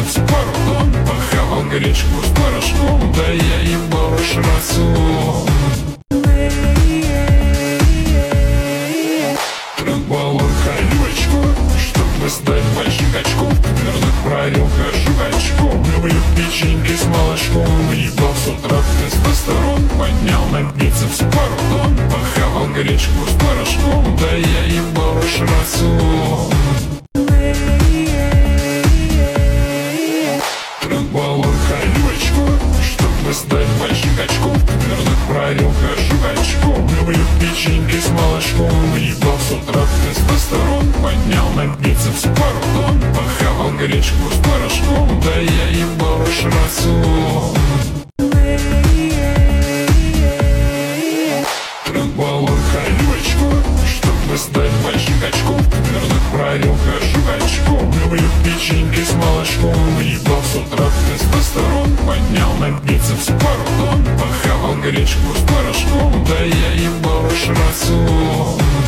бицепс пару тонн. Похавал гречку с порошком, да я ебал уж рассол. Баллон колючку, чтобы стать большим качком. Верных правил хожу качком. Люблю печеньки с молочком. Ебал с утра тестостерон. Поднял на бицепс пару тонн. Похавал гречку с порошком, да я ебал уж рассол. Баллон колючку, чтобы стать большим качком. Верных правил хожу качком. Люблю печеньки с молочком. Ебал с утра тестостерон. Поднял на бицепс пару тонн. Похавал гречку с порошком, да я ебал уж рассол. Баллон колючку, чтобы стать большим качком. Верных правил хожу качком. Люблю печеньки с молочком. Ебал с утра тестостерон. Поднял на бицепс пару тонн. Похавал гречку с порошком, да я ебал уж рассол.